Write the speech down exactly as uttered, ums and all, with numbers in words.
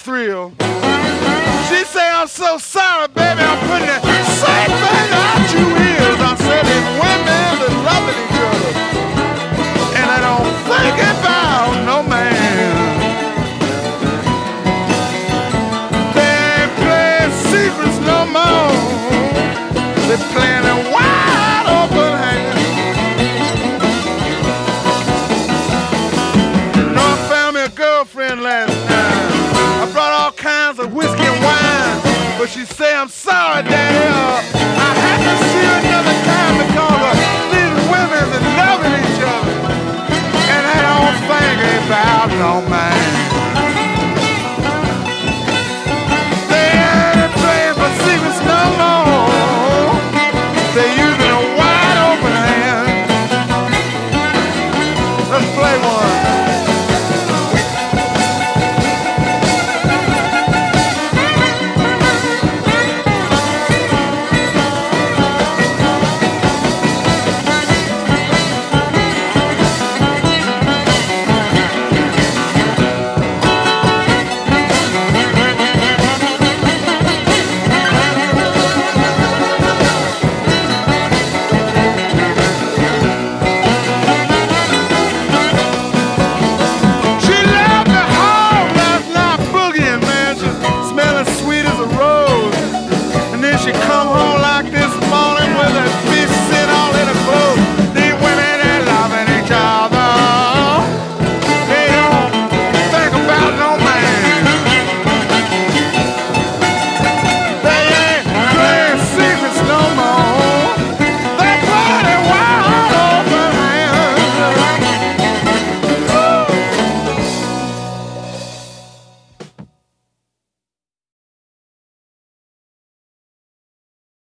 thrill. She say, I'm so sorry, baby, I'm putting that same thing out you ears. I said, these women that loving each other, and I don't think about no man. They ain't playing secrets no more. They're playing a wide open hand. You know, I found me a girlfriend last night. I brought all kinds of whiskey and wine, but she say, I'm sorry, Daddy, uh,